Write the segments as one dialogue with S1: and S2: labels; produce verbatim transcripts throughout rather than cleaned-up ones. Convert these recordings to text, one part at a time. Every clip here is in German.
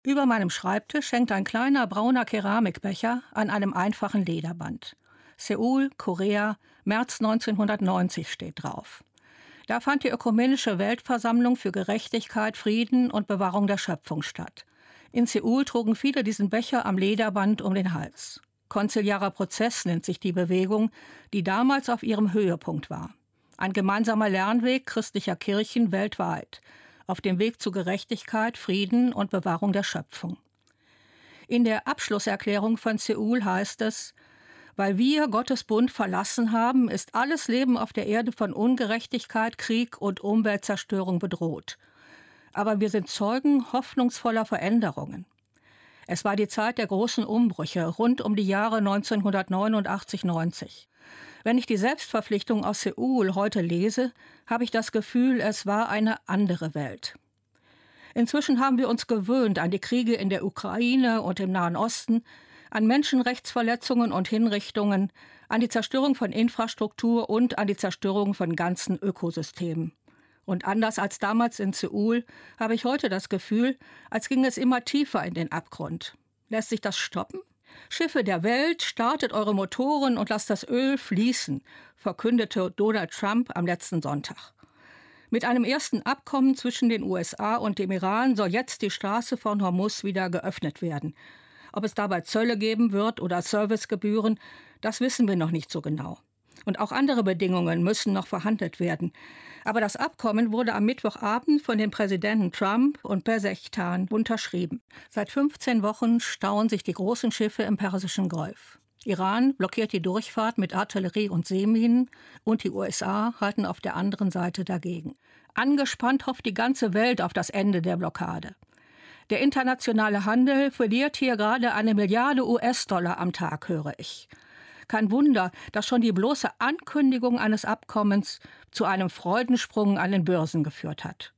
S1: Über meinem Schreibtisch hängt ein kleiner brauner Keramikbecher an einem einfachen Lederband. Seoul, Korea, März neunzehnhundertneunzig steht drauf. Da fand die Ökumenische Weltversammlung für Gerechtigkeit, Frieden und Bewahrung der Schöpfung statt. In Seoul trugen viele diesen Becher am Lederband um den Hals. Konziliarer Prozess nennt sich die Bewegung, die damals auf ihrem Höhepunkt war. Ein gemeinsamer Lernweg christlicher Kirchen weltweit, auf dem Weg zu Gerechtigkeit, Frieden und Bewahrung der Schöpfung. In der Abschlusserklärung von Seoul heißt es: Weil wir Gottes Bund verlassen haben, ist alles Leben auf der Erde von Ungerechtigkeit, Krieg und Umweltzerstörung bedroht. Aber wir sind Zeugen hoffnungsvoller Veränderungen. Es war die Zeit der großen Umbrüche rund um die Jahre neunzehnhundertneunundachtzig neunzig. Wenn ich die Selbstverpflichtung aus Seoul heute lese, habe ich das Gefühl, es war eine andere Welt. Inzwischen haben wir uns gewöhnt an die Kriege in der Ukraine und im Nahen Osten, an Menschenrechtsverletzungen und Hinrichtungen, an die Zerstörung von Infrastruktur und an die Zerstörung von ganzen Ökosystemen. Und anders als damals in Seoul habe ich heute das Gefühl, als ging es immer tiefer in den Abgrund. Lässt sich das stoppen? Schiffe der Welt, startet eure Motoren und lasst das Öl fließen, verkündete Donald Trump am letzten Sonntag. Mit einem ersten Abkommen zwischen den U S A und dem Iran soll jetzt die Straße von Hormuz wieder geöffnet werden. Ob es dabei Zölle geben wird oder Servicegebühren, das wissen wir noch nicht so genau. Und auch andere Bedingungen müssen noch verhandelt werden. Aber das Abkommen wurde am Mittwochabend von den Präsidenten Trump und Pezeshkian unterschrieben. Seit fünfzehn Wochen stauen sich die großen Schiffe im Persischen Golf. Iran blockiert die Durchfahrt mit Artillerie und Seeminen und die U S A halten auf der anderen Seite dagegen. Angespannt hofft die ganze Welt auf das Ende der Blockade. Der internationale Handel verliert hier gerade eine Milliarde U S-Dollar am Tag, höre ich. Kein Wunder, dass schon die bloße Ankündigung eines Abkommens zu einem Freudensprung an den Börsen geführt hat.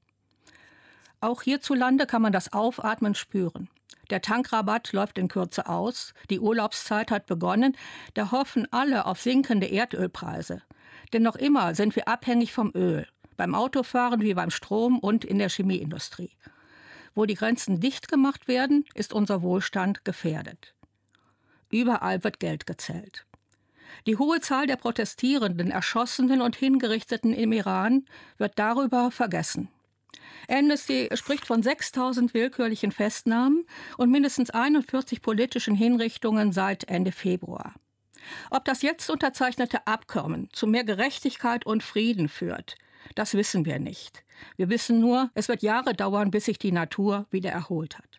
S1: Auch hierzulande kann man das Aufatmen spüren. Der Tankrabatt läuft in Kürze aus, die Urlaubszeit hat begonnen, da hoffen alle auf sinkende Erdölpreise. Denn noch immer sind wir abhängig vom Öl, beim Autofahren wie beim Strom und in der Chemieindustrie. Wo die Grenzen dicht gemacht werden, ist unser Wohlstand gefährdet. Überall wird Geld gezählt. Die hohe Zahl der Protestierenden, Erschossenen und Hingerichteten im Iran wird darüber vergessen. Amnesty spricht von sechstausend willkürlichen Festnahmen und mindestens einundvierzig politischen Hinrichtungen seit Ende Februar. Ob das jetzt unterzeichnete Abkommen zu mehr Gerechtigkeit und Frieden führt, das wissen wir nicht. Wir wissen nur, es wird Jahre dauern, bis sich die Natur wieder erholt hat.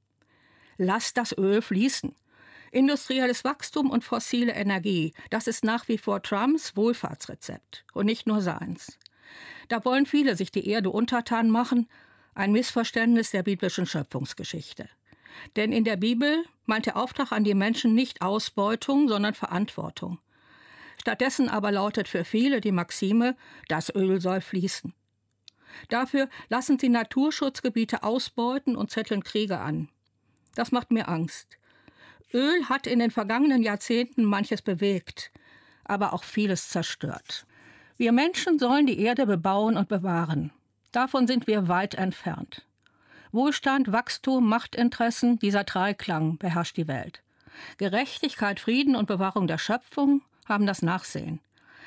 S1: Lasst das Öl fließen. Industrielles Wachstum und fossile Energie, das ist nach wie vor Trumps Wohlfahrtsrezept und nicht nur seins. Da wollen viele sich die Erde untertan machen, ein Missverständnis der biblischen Schöpfungsgeschichte. Denn in der Bibel meint der Auftrag an die Menschen nicht Ausbeutung, sondern Verantwortung. Stattdessen aber lautet für viele die Maxime, das Öl soll fließen. Dafür lassen sie Naturschutzgebiete ausbeuten und zetteln Kriege an. Das macht mir Angst. Öl hat in den vergangenen Jahrzehnten manches bewegt, aber auch vieles zerstört. Wir Menschen sollen die Erde bebauen und bewahren. Davon sind wir weit entfernt. Wohlstand, Wachstum, Machtinteressen, dieser Dreiklang beherrscht die Welt. Gerechtigkeit, Frieden und Bewahrung der Schöpfung haben das Nachsehen.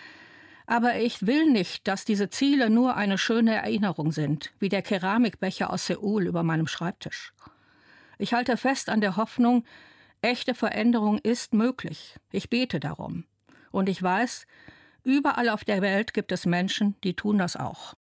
S1: Aber ich will nicht, dass diese Ziele nur eine schöne Erinnerung sind, wie der Keramikbecher aus Seoul über meinem Schreibtisch. Ich halte fest an der Hoffnung, echte Veränderung ist möglich. Ich bete darum. Und ich weiß, überall auf der Welt gibt es Menschen, die tun das auch.